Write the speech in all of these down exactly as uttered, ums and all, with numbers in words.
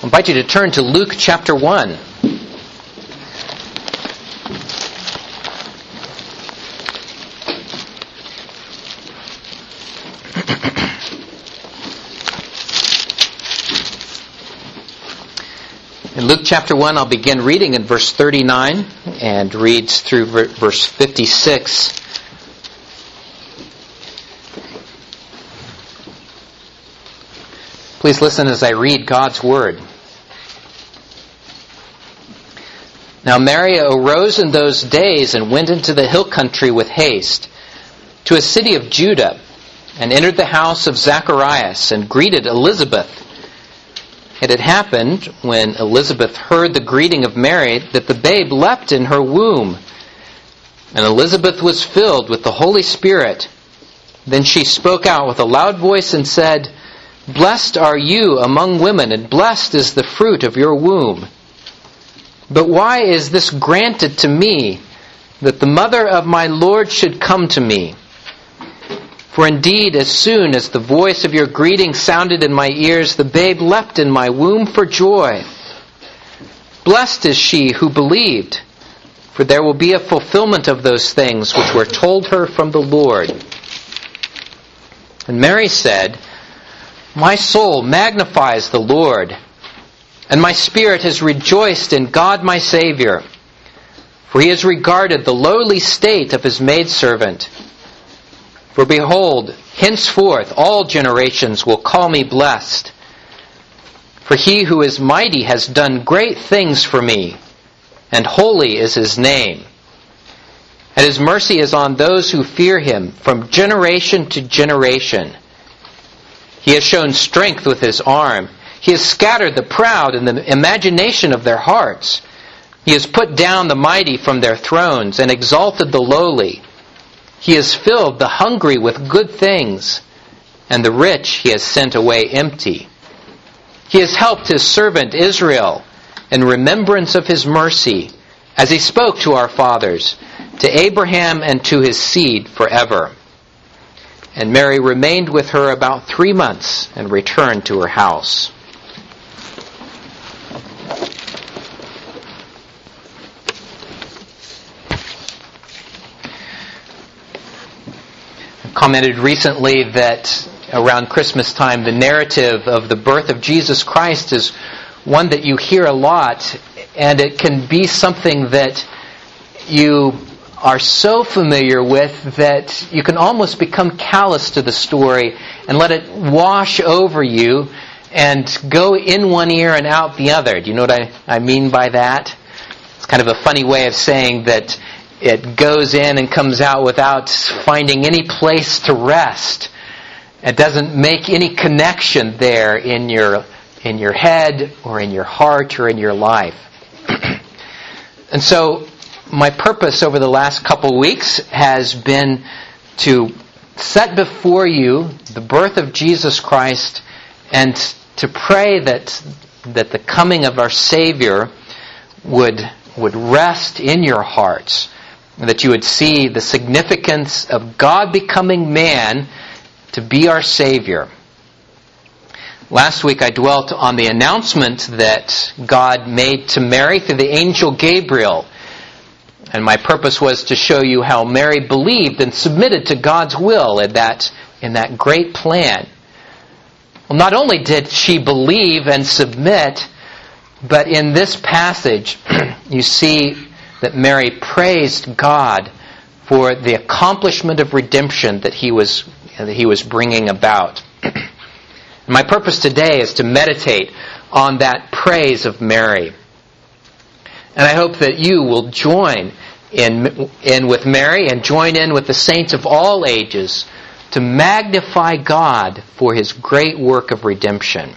invite you to turn to Luke chapter one. In Luke chapter one, I'll begin reading in verse thirty-nine and reads through verse fifty-six. Please listen as I read God's word. Now Mary arose in those days and went into the hill country with haste to a city of Judah, and entered the house of Zacharias and greeted Elizabeth. It had happened, when Elizabeth heard the greeting of Mary, that the babe leapt in her womb. And Elizabeth was filled with the Holy Spirit. Then she spoke out with a loud voice and said, "Blessed are you among women, and blessed is the fruit of your womb. But why is this granted to me, that the mother of my Lord should come to me? For indeed, as soon as the voice of your greeting sounded in my ears, the babe leapt in my womb for joy. Blessed is she who believed, for there will be a fulfillment of those things which were told her from the Lord." And Mary said, "My soul magnifies the Lord, and my spirit has rejoiced in God my Savior, for he has regarded the lowly state of his maidservant. For behold, henceforth all generations will call me blessed. For he who is mighty has done great things for me, and holy is his name. And his mercy is on those who fear him from generation to generation. He has shown strength with his arm. He has scattered the proud in the imagination of their hearts. He has put down the mighty from their thrones and exalted the lowly. He has filled the hungry with good things, and the rich he has sent away empty. He has helped his servant Israel in remembrance of his mercy, as he spoke to our fathers, to Abraham and to his seed forever." And Mary remained with her about three months and returned to her house. I commented recently that around Christmas time, the narrative of the birth of Jesus Christ is one that you hear a lot, and it can be something that you are so familiar with that you can almost become callous to the story and let it wash over you and go in one ear and out the other. Do you know what I, I mean by that? It's kind of a funny way of saying that it goes in and comes out without finding any place to rest. It doesn't make any connection there in your in your head or in your heart or in your life. And so my purpose over the last couple weeks has been to set before you the birth of Jesus Christ and to pray that that the coming of our Savior would would rest in your hearts, and that you would see the significance of God becoming man to be our Savior. Last week I dwelt on the announcement that God made to Mary through the angel Gabriel. And my purpose was to show you how Mary believed and submitted to God's will in that, in that great plan. Well, not only did she believe and submit, but in this passage you see that Mary praised God for the accomplishment of redemption that he was, that he was bringing about. My purpose today is to meditate on that praise of Mary. And I hope that you will join in, in with Mary and join in with the saints of all ages to magnify God for his great work of redemption.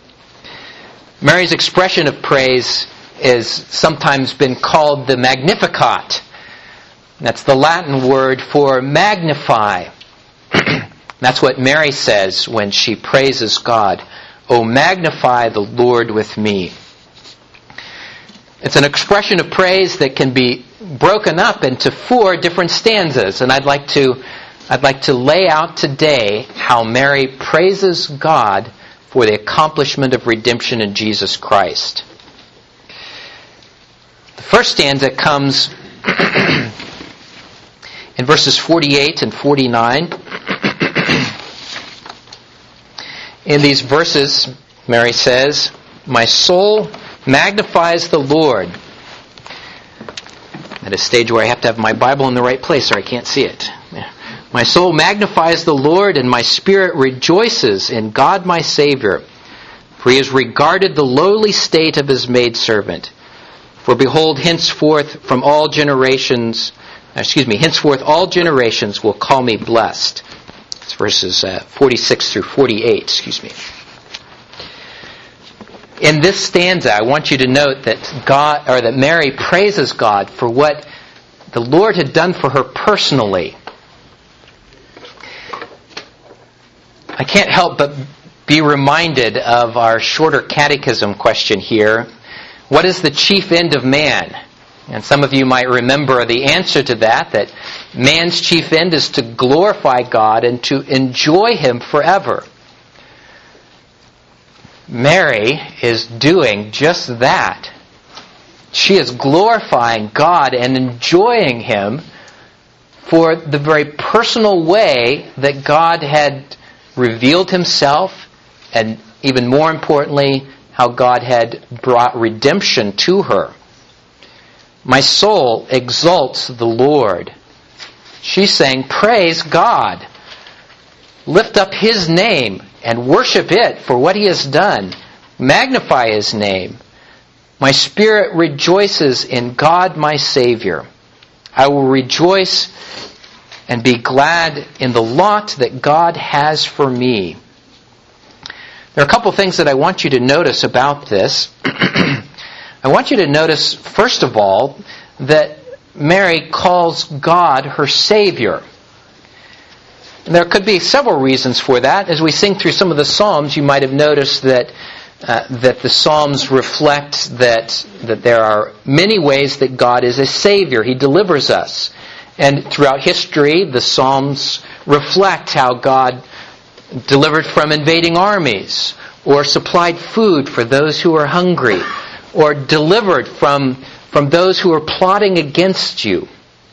Mary's expression of praise is sometimes been called the Magnificat. That's the Latin word for magnify. That's what Mary says when she praises God. "O magnify the Lord with me." It's an expression of praise that can be broken up into four different stanzas, and I'd like to I'd like to lay out today how Mary praises God for the accomplishment of redemption in Jesus Christ. The first stanza comes in verses forty-eight and forty-nine. In these verses, Mary says, "My soul magnifies the Lord." At a stage where I have to have my Bible in the right place or I can't see it. "My soul magnifies the Lord, and my spirit rejoices in God my Savior. For he has regarded the lowly state of his maidservant. For behold, henceforth from all generations, excuse me, henceforth all generations will call me blessed." It's verses uh, forty-six through forty-eight, excuse me. In this stanza, I want you to note that God, or that Mary praises God for what the Lord had done for her personally. I can't help but be reminded of our shorter catechism question here. What is the chief end of man? And some of you might remember the answer to that, that man's chief end is to glorify God and to enjoy Him forever. Mary is doing just that. She is glorifying God and enjoying Him for the very personal way that God had revealed Himself, and even more importantly, how God had brought redemption to her. My soul exalts the Lord. She's saying, praise God. Lift up His name and worship it for what He has done. Magnify His name. My spirit rejoices in God my Savior. I will rejoice and be glad in the lot that God has for me. There are a couple things that I want you to notice about this. I want you to notice, first of all, that Mary calls God her Savior. And there could be several reasons for that. As we sing through some of the Psalms, you might have noticed that uh, that the Psalms reflect that that there are many ways that God is a Savior. He delivers us. And throughout history, the Psalms reflect how God delivered from invading armies, or supplied food for those who are hungry, or delivered from, from those who are plotting against you.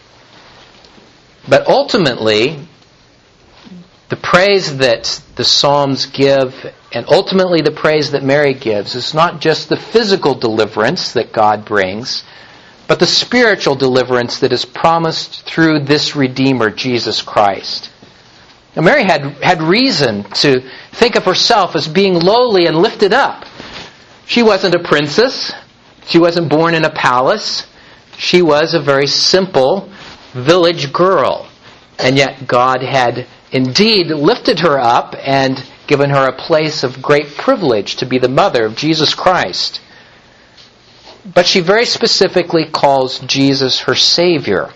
But ultimately, the praise that the Psalms give, and ultimately the praise that Mary gives, is not just the physical deliverance that God brings, but the spiritual deliverance that is promised through this Redeemer, Jesus Christ. Now, Mary had, had reason to think of herself as being lowly and lifted up. She wasn't a princess. She wasn't born in a palace. She was a very simple village girl. And yet God had indeed lifted her up and given her a place of great privilege to be the mother of Jesus Christ. But she very specifically calls Jesus her Savior.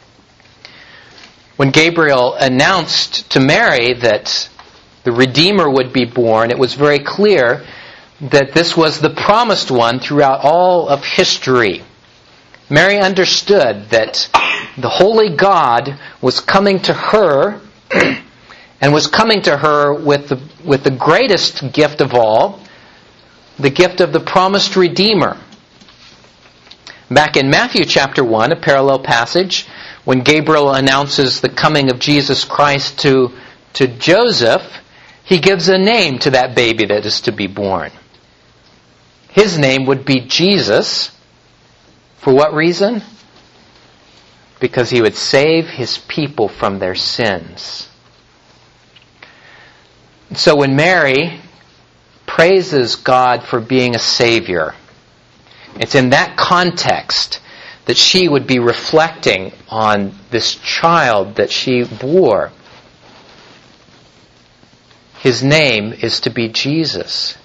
When Gabriel announced to Mary that the Redeemer would be born, it was very clear that this was the promised one throughout all of history. Mary understood that the Holy God was coming to her and was coming to her with the, with the greatest gift of all, the gift of the promised Redeemer. Back in Matthew chapter one, a parallel passage, when Gabriel announces the coming of Jesus Christ to, to Joseph, he gives a name to that baby that is to be born. His name would be Jesus. For what reason? Because he would save his people from their sins. So when Mary praises God for being a Savior, it's in that context that she would be reflecting on this child that she bore. His name is to be Jesus.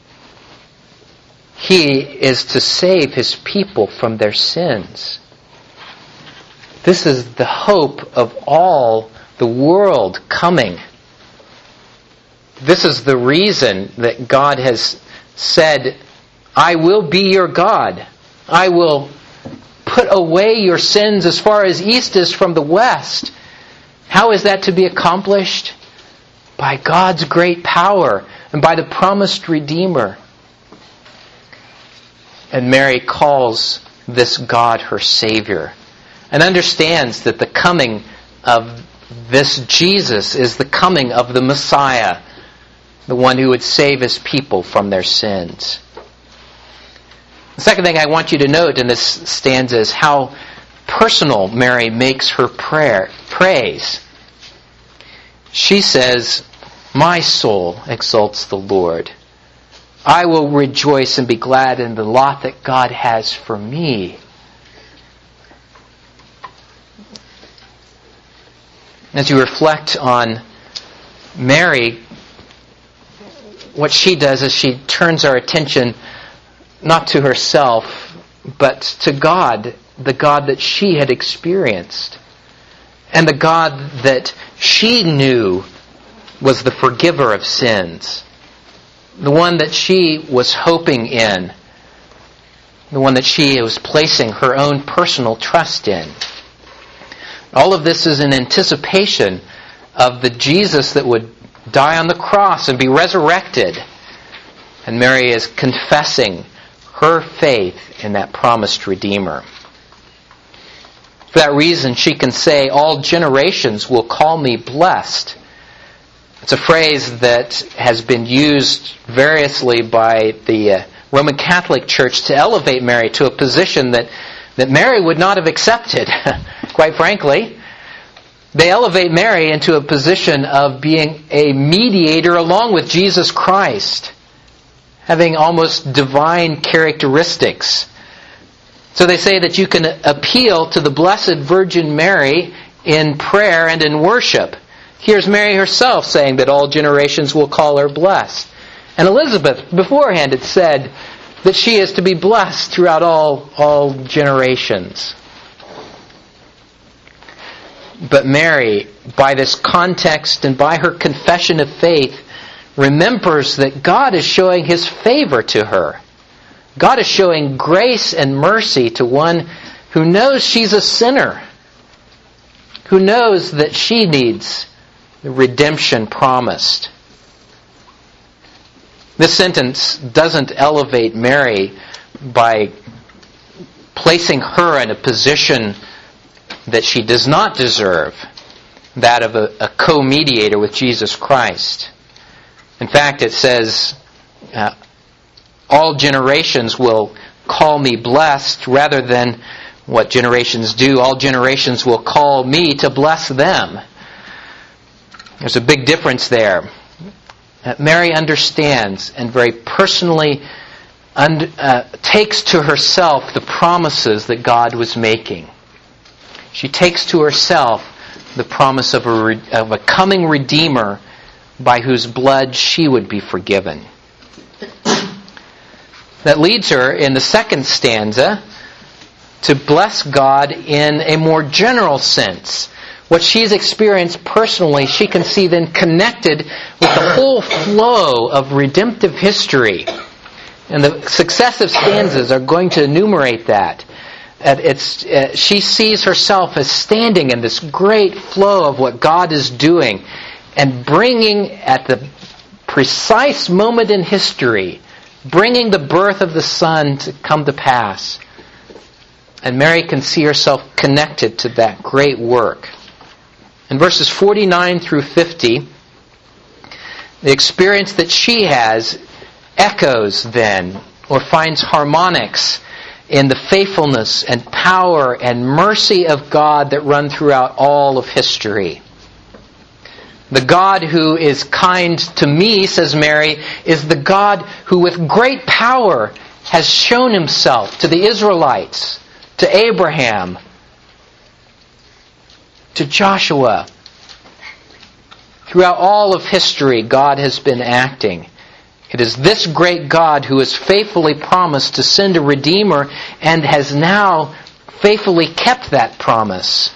He is to save His people from their sins. This is the hope of all the world coming. This is the reason that God has said, I will be your God. I will put away your sins as far as east is from the west. How is that to be accomplished? By God's great power, and by the promised Redeemer. And Mary calls this God her Savior, and understands that the coming of this Jesus is the coming of the Messiah, the one who would save his people from their sins. The second thing I want you to note in this stanza is how personal Mary makes her prayer, praise. She says, "My soul exalts the Lord. I will rejoice and be glad in the lot that God has for me." As you reflect on Mary, what she does is she turns our attention not to herself, but to God, the God that she had experienced, and the God that she knew was the forgiver of sins, the one that she was hoping in, the one that she was placing her own personal trust in. All of this is in anticipation of the Jesus that would die on the cross and be resurrected. And Mary is confessing her faith in that promised Redeemer. For that reason, she can say, "All generations will call me blessed." It's a phrase that has been used variously by the uh, Roman Catholic Church to elevate Mary to a position that, that Mary would not have accepted, quite frankly. They elevate Mary into a position of being a mediator along with Jesus Christ, having almost divine characteristics. So they say that you can appeal to the Blessed Virgin Mary in prayer and in worship. Here's Mary herself saying that all generations will call her blessed. And Elizabeth beforehand had said that she is to be blessed throughout all, all generations. But Mary, by this context and by her confession of faith, remembers that God is showing His favor to her. God is showing grace and mercy to one who knows she's a sinner, who knows that she needs the redemption promised. This sentence doesn't elevate Mary by placing her in a position that she does not deserve, that of a, a co-mediator with Jesus Christ. In fact, it says, uh, all generations will call me blessed, rather than what generations do. All generations will call me to bless them. There's a big difference there. Uh, Mary understands and very personally und- uh, takes to herself the promises that God was making. She takes to herself the promise of a, re- of a coming Redeemer by whose blood she would be forgiven. That leads her in the second stanza to bless God in a more general sense. What she's experienced personally, she can see then connected with the whole flow of redemptive history. And the successive stanzas are going to enumerate that. It's, uh, she sees herself as standing in this great flow of what God is doing and bringing at the precise moment in history, bringing the birth of the Son to come to pass. And Mary can see herself connected to that great work. In verses forty-nine through fifty, the experience that she has echoes then, or finds harmonics in the faithfulness and power and mercy of God that run throughout all of history. The God who is kind to me, says Mary, is the God who with great power has shown Himself to the Israelites, to Abraham, to Joshua. Throughout all of history, God has been acting. It is this great God who has faithfully promised to send a Redeemer and has now faithfully kept that promise.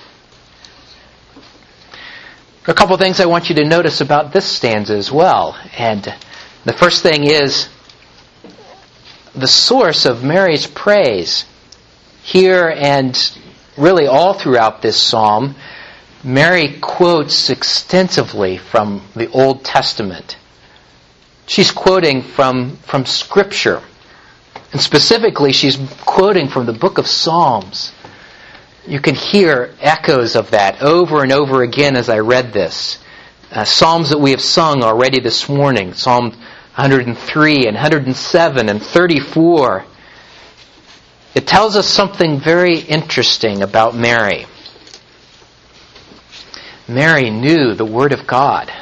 There are a couple of things I want you to notice about this stanza as well. And the first thing is the source of Mary's praise. Here and really all throughout this psalm, Mary quotes extensively from the Old Testament. She's quoting from, from Scripture. And specifically, she's quoting from the book of Psalms. You can hear echoes of that over and over again as I read this. Uh, Psalms that we have sung already this morning. Psalm one hundred three and one hundred seven and thirty-four. It tells us something very interesting about Mary. Mary knew the Word of God.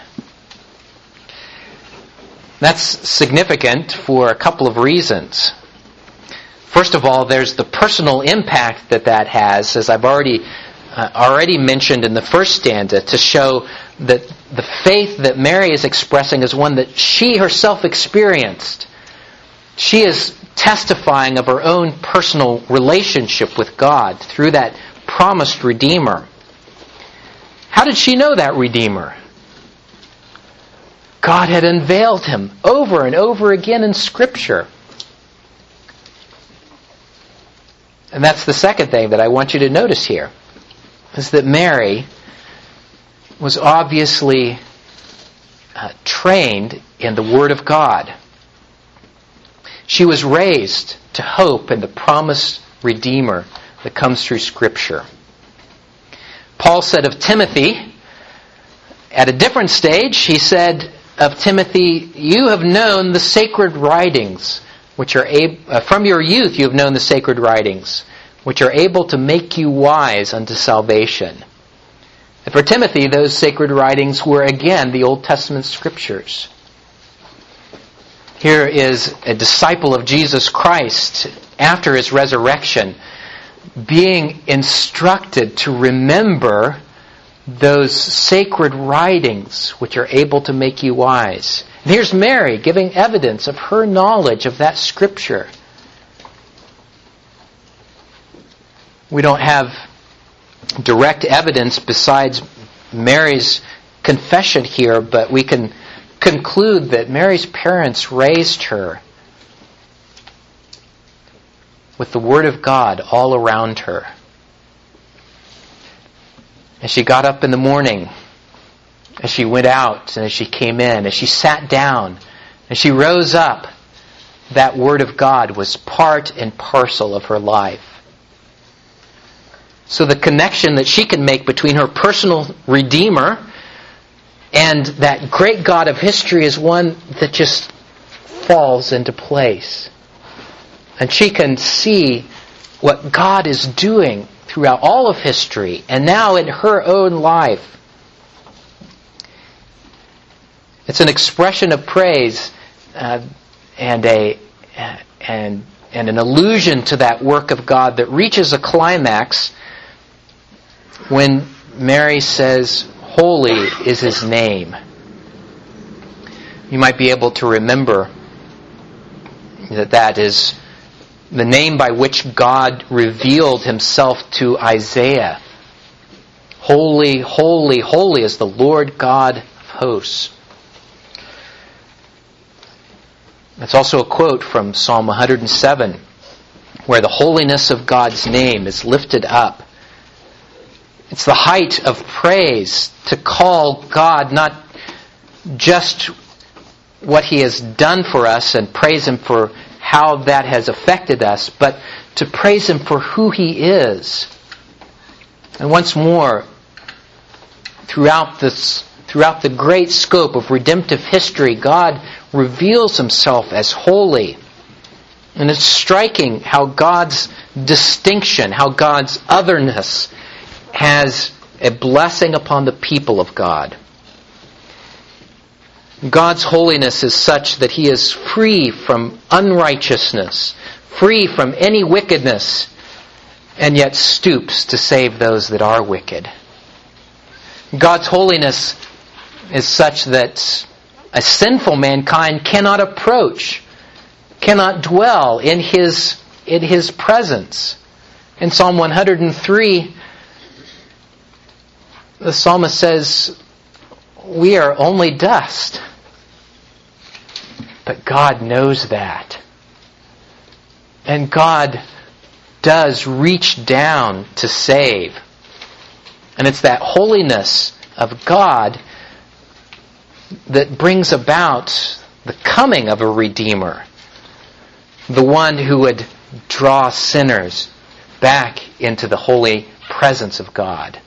That's significant for a couple of reasons. First of all, there's the personal impact that that has, as I've already uh, already mentioned in the first stanza, to show that the faith that Mary is expressing is one that she herself experienced. She is testifying of her own personal relationship with God through that promised Redeemer. How did she know that Redeemer? God had unveiled him over and over again in Scripture. And that's the second thing that I want you to notice here, is that Mary was obviously uh, trained in the Word of God. She was raised to hope in the promised Redeemer that comes through Scripture. Paul said of Timothy, at a different stage, he said of Timothy, you have known the sacred writings, which are able, uh, from your youth you have known the sacred writings, which are able to make you wise unto salvation. And for Timothy, those sacred writings were again the Old Testament Scriptures. Here is a disciple of Jesus Christ after his resurrection being instructed to remember those sacred writings which are able to make you wise. And here's Mary giving evidence of her knowledge of that Scripture. We don't have direct evidence besides Mary's confession here, but we can conclude that Mary's parents raised her with the Word of God all around her. As she got up in the morning, as she went out, and as she came in, as she sat down, as she rose up, that Word of God was part and parcel of her life. So the connection that she can make between her personal Redeemer and that great God of history is one that just falls into place. And she can see what God is doing throughout all of history and now in her own life. It's an expression of praise uh, and a and and an allusion to that work of God that reaches a climax when Mary says, "Holy is His name." You might be able to remember that that is the name by which God revealed Himself to Isaiah. Holy, holy, holy is the Lord God of hosts. That's also a quote from Psalm one hundred seven, where the holiness of God's name is lifted up. It's the height of praise to call God not just what He has done for us and praise Him for how that has affected us, but to praise Him for who He is. And once more, throughout this, throughout the great scope of redemptive history, God reveals Himself as holy. And it's striking how God's distinction, how God's otherness has a blessing upon the people of God. God's holiness is such that He is free from unrighteousness, free from any wickedness, and yet stoops to save those that are wicked. God's holiness is such that a sinful mankind cannot approach, cannot dwell in His, in His presence. In Psalm one hundred three, the psalmist says, "We are only dust." But God knows that. And God does reach down to save. And it's that holiness of God that brings about the coming of a Redeemer, the one who would draw sinners back into the holy presence of God.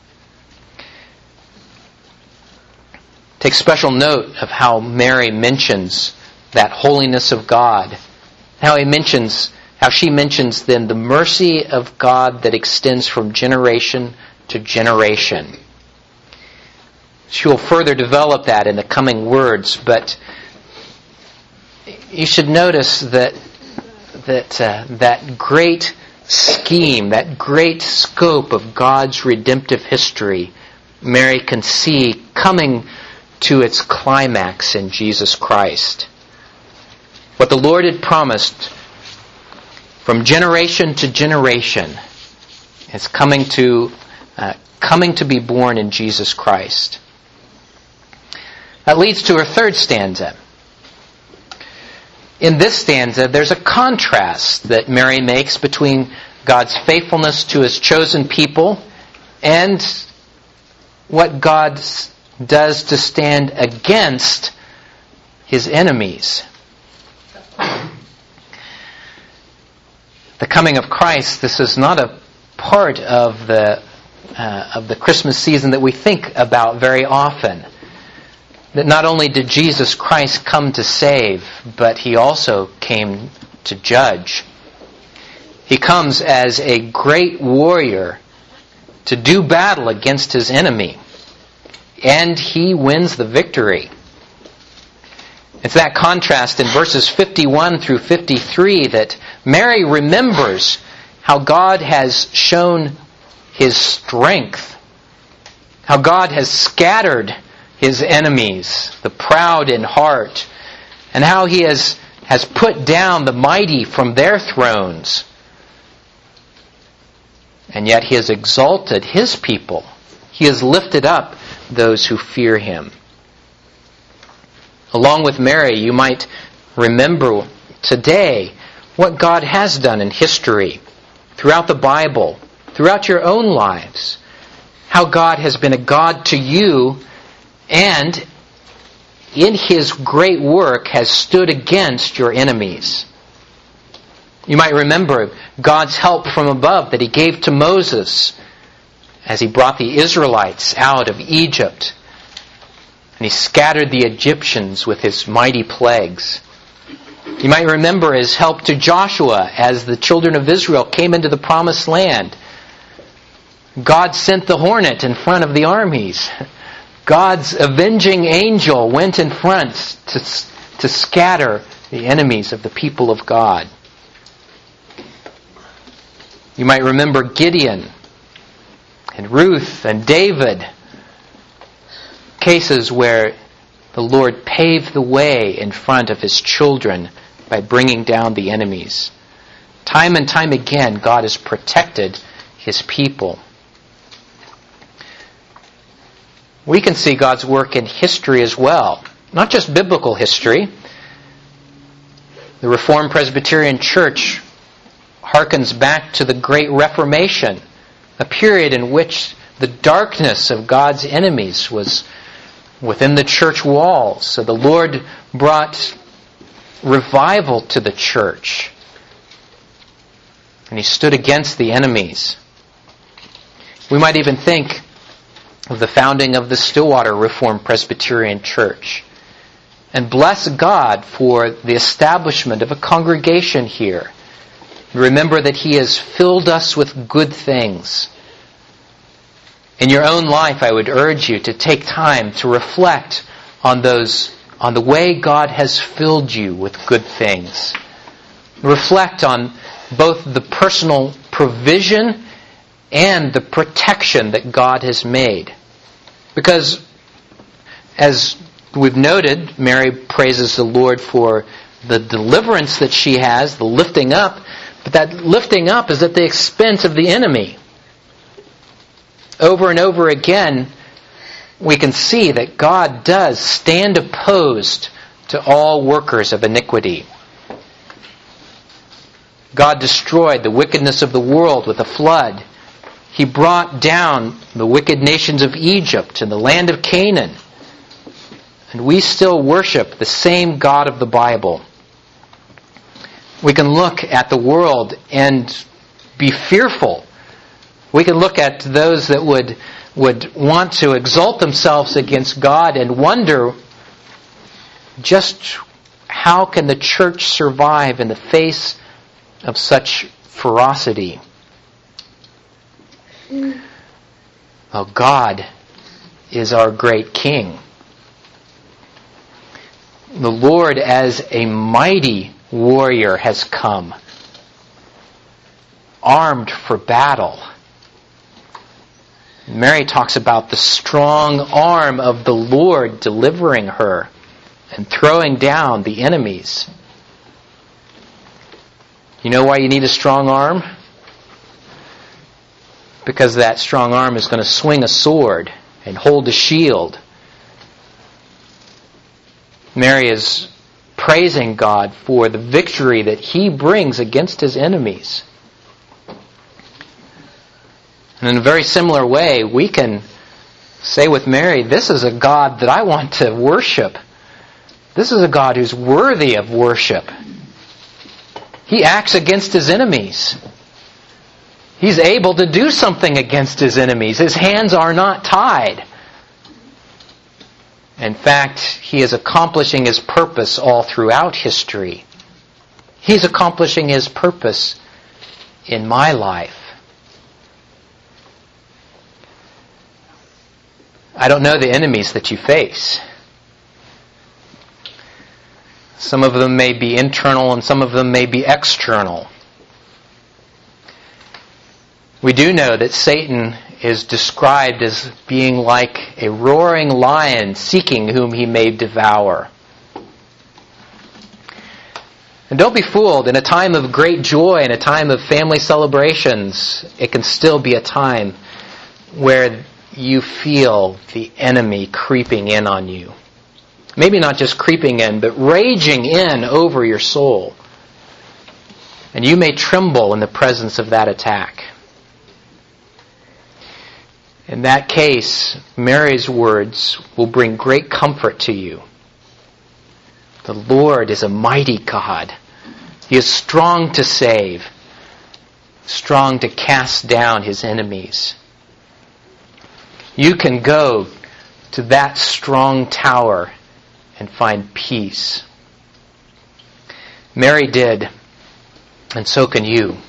Take special note of how Mary mentions that holiness of God. How he mentions, how she mentions then the mercy of God that extends from generation to generation. She will further develop that in the coming words, but you should notice that that uh, that great scheme, that great scope of God's redemptive history, Mary can see coming to its climax in Jesus Christ. What the Lord had promised from generation to generation is coming to uh, coming to be born in Jesus Christ. That leads to her third stanza. In this stanza, there's a contrast that Mary makes between God's faithfulness to His chosen people and what God does to stand against His enemies. The coming of Christ, this is not a part of the uh, of the Christmas season that we think about very often. That not only did Jesus Christ come to save, but He also came to judge. He comes as a great warrior to do battle against His enemy. And He wins the victory. It's that contrast in verses fifty-one through fifty-three that Mary remembers how God has shown His strength, how God has scattered His enemies, the proud in heart, and how He has, has put down the mighty from their thrones. And yet He has exalted His people. He has lifted up those who fear Him. Along with Mary, you might remember today what God has done in history, throughout the Bible, throughout your own lives. How God has been a God to you and in His great work has stood against your enemies. You might remember God's help from above that He gave to Moses as He brought the Israelites out of Egypt. And He scattered the Egyptians with His mighty plagues. You might remember His help to Joshua as the children of Israel came into the promised land. God sent the hornet in front of the armies. God's avenging angel went in front to, to scatter the enemies of the people of God. You might remember Gideon and Ruth and David. Cases where the Lord paved the way in front of His children by bringing down the enemies. Time and time again, God has protected His people. We can see God's work in history as well. Not just biblical history. The Reformed Presbyterian Church harkens back to the Great Reformation, a period in which the darkness of God's enemies was within the church walls. So the Lord brought revival to the church. And He stood against the enemies. We might even think of the founding of the Stillwater Reformed Presbyterian Church. And bless God for the establishment of a congregation here. Remember that He has filled us with good things. In your own life, I would urge you to take time to reflect on those, on the way God has filled you with good things. Reflect on both the personal provision and the protection that God has made. Because, as we've noted, Mary praises the Lord for the deliverance that she has, the lifting up, but that lifting up is at the expense of the enemy. Over and over again, we can see that God does stand opposed to all workers of iniquity. God destroyed the wickedness of the world with a flood. He brought down the wicked nations of Egypt and the land of Canaan. And we still worship the same God of the Bible. We can look at the world and be fearful. We can look at those that would, would want to exalt themselves against God and wonder just how can the church survive in the face of such ferocity. Well, God is our great King. The Lord as a mighty warrior has come, armed for battle. Mary talks about the strong arm of the Lord delivering her and throwing down the enemies. You know why you need a strong arm? Because that strong arm is going to swing a sword and hold a shield. Mary is praising God for the victory that He brings against His enemies. And in a very similar way, we can say with Mary, this is a God that I want to worship. This is a God who's worthy of worship. He acts against His enemies. He's able to do something against His enemies. His hands are not tied. In fact, He is accomplishing His purpose all throughout history. He's accomplishing His purpose in my life. I don't know the enemies that you face. Some of them may be internal and some of them may be external. We do know that Satan is described as being like a roaring lion seeking whom he may devour. And don't be fooled. In a time of great joy, in a time of family celebrations, it can still be a time where you feel the enemy creeping in on you. Maybe not just creeping in, but raging in over your soul. And you may tremble in the presence of that attack. In that case, Mary's words will bring great comfort to you. The Lord is a mighty God. He is strong to save, strong to cast down His enemies. You can go to that strong tower and find peace. Mary did, and so can you.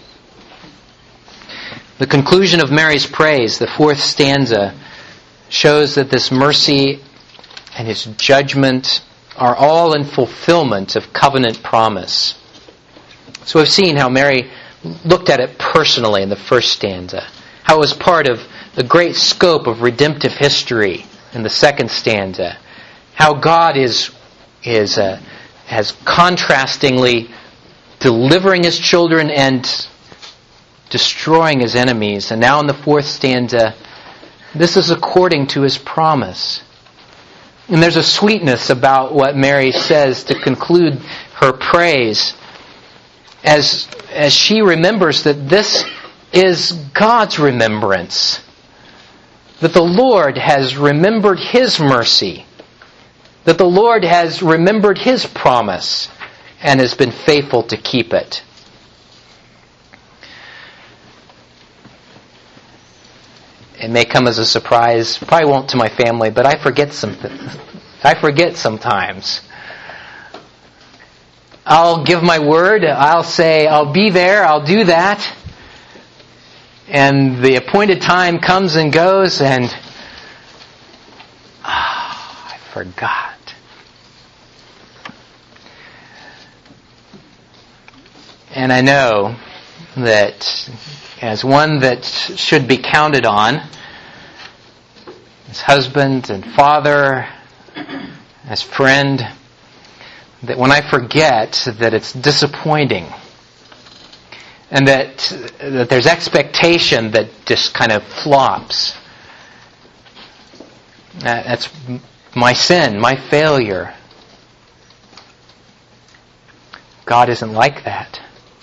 The conclusion of Mary's praise, the fourth stanza, shows that this mercy and His judgment are all in fulfillment of covenant promise. So we've seen how Mary looked at it personally in the first stanza, how it was part of the great scope of redemptive history in the second stanza, how God is is uh, as contrastingly delivering His children and destroying His enemies. And now in the fourth stanza, this is according to His promise. And there's a sweetness about what Mary says to conclude her praise as, as she remembers that this is God's remembrance. That the Lord has remembered His mercy. That the Lord has remembered His promise and has been faithful to keep it. It may come as a surprise, probably won't to my family, but I forget something. I forget sometimes. I'll give my word, I'll say, I'll be there, I'll do that. And the appointed time comes and goes, and ah, I forgot. And I know that as one that should be counted on, as husband and father, as friend, that when I forget that it's disappointing, and that that there's expectation that just kind of flops. That's my sin, my failure. God isn't like that.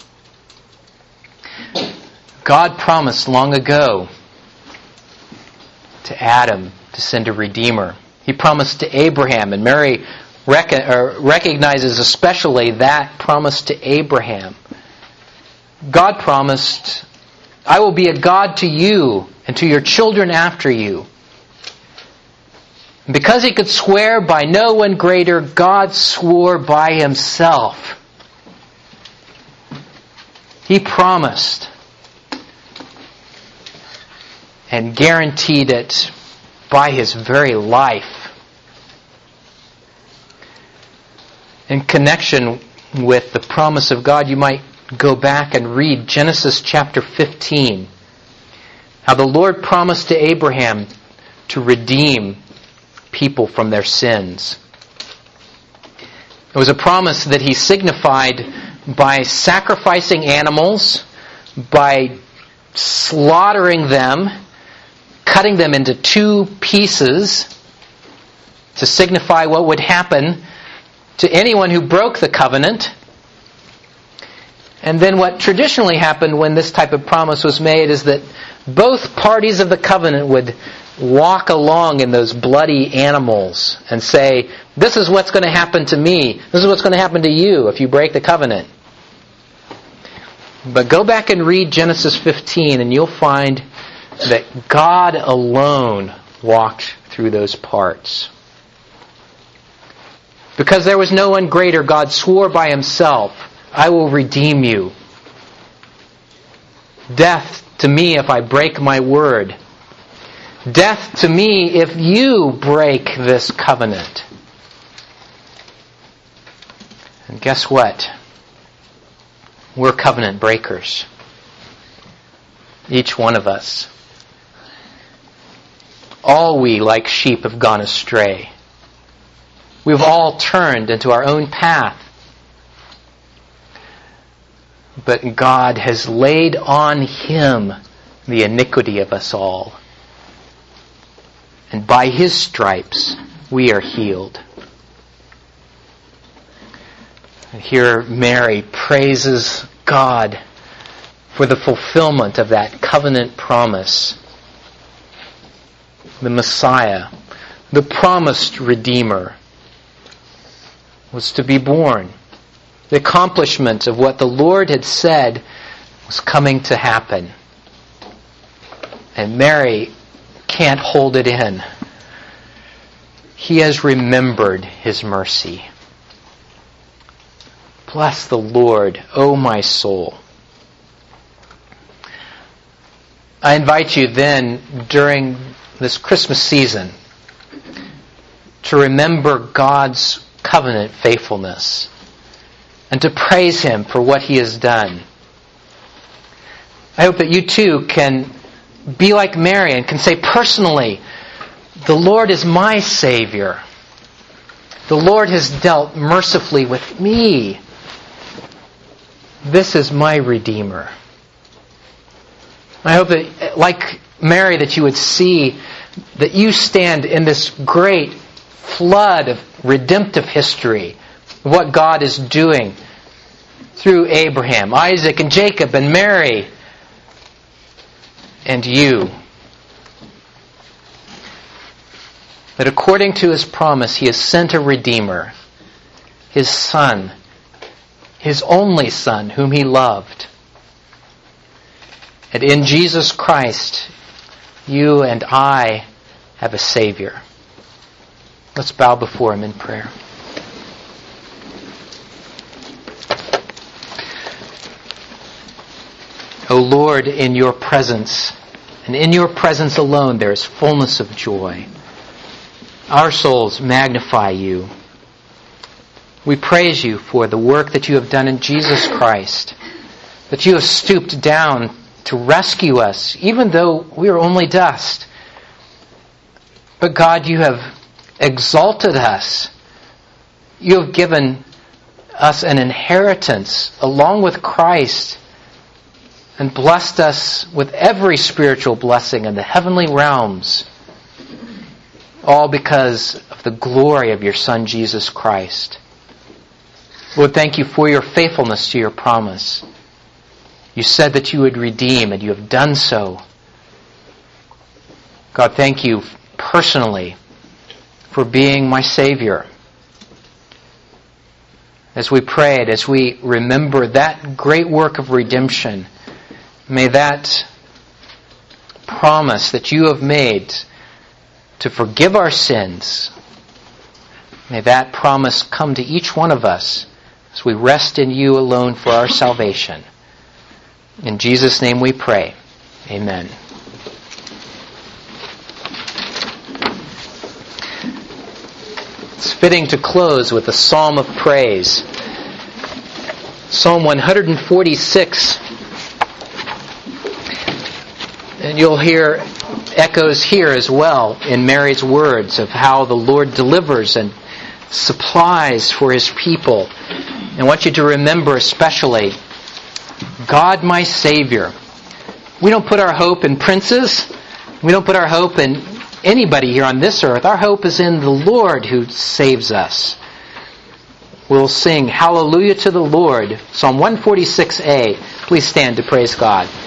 God promised long ago to Adam to send a Redeemer. He promised to Abraham, and Mary rec- or recognizes especially that promise to Abraham. God promised, I will be a God to you and to your children after you. And because he could swear by no one greater, God swore by himself. He promised and guaranteed it by his very life. In connection with the promise of God, you might go back and read Genesis chapter fifteen. How the Lord promised to Abraham to redeem people from their sins. It was a promise that he signified by sacrificing animals, by slaughtering them, cutting them into two pieces to signify what would happen to anyone who broke the covenant. And then what traditionally happened when this type of promise was made is that both parties of the covenant would walk along in those bloody animals and say, this is what's going to happen to me. This is what's going to happen to you if you break the covenant. But go back and read Genesis fifteen and you'll find that God alone walked through those parts. Because there was no one greater, God swore by himself, I will redeem you. Death to me if I break my word. Death to me if you break this covenant. And guess what? We're covenant breakers. Each one of us. All we, like sheep, have gone astray. We've all turned into our own path. But God has laid on him the iniquity of us all. And by his stripes we are healed. And here Mary praises God for the fulfillment of that covenant promise. The Messiah, the promised Redeemer, was to be born. The accomplishment of what the Lord had said was coming to happen. And Mary can't hold it in. He has remembered his mercy. Bless the Lord, O my soul. I invite you then, during this Christmas season, to remember God's covenant faithfulness and to praise him for what he has done. I hope that you too can be like Mary and can say personally, the Lord is my Savior. The Lord has dealt mercifully with me. This is my Redeemer. I hope that, like Mary, that you would see that you stand in this great flood of redemptive history, of what God is doing through Abraham, Isaac, and Jacob, and Mary, and you. That according to his promise, he has sent a Redeemer, his Son, his only Son, whom he loved. And in Jesus Christ, you and I have a Savior. Let's bow before him in prayer. O Lord, in your presence, and in your presence alone, there is fullness of joy. Our souls magnify you. We praise you for the work that you have done in Jesus Christ, that you have stooped down to rescue us, even though we are only dust. But God, you have exalted us. You have given us an inheritance along with Christ and blessed us with every spiritual blessing in the heavenly realms, all because of the glory of your Son, Jesus Christ. Lord, thank you for your faithfulness to your promise. You said that you would redeem, and you have done so. God, thank you personally for being my Savior. As we pray it, as we remember that great work of redemption, may that promise that you have made to forgive our sins, may that promise come to each one of us as we rest in you alone for our salvation. In Jesus' name we pray. Amen. It's fitting to close with a psalm of praise. Psalm one forty-six. And you'll hear echoes here as well in Mary's words of how the Lord delivers and supplies for His people. I want you to remember especially, God my Savior. We don't put our hope in princes. We don't put our hope in anybody here on this earth. Our hope is in the Lord who saves us. We'll sing Hallelujah to the Lord. Psalm one forty-six a. Please stand to praise God.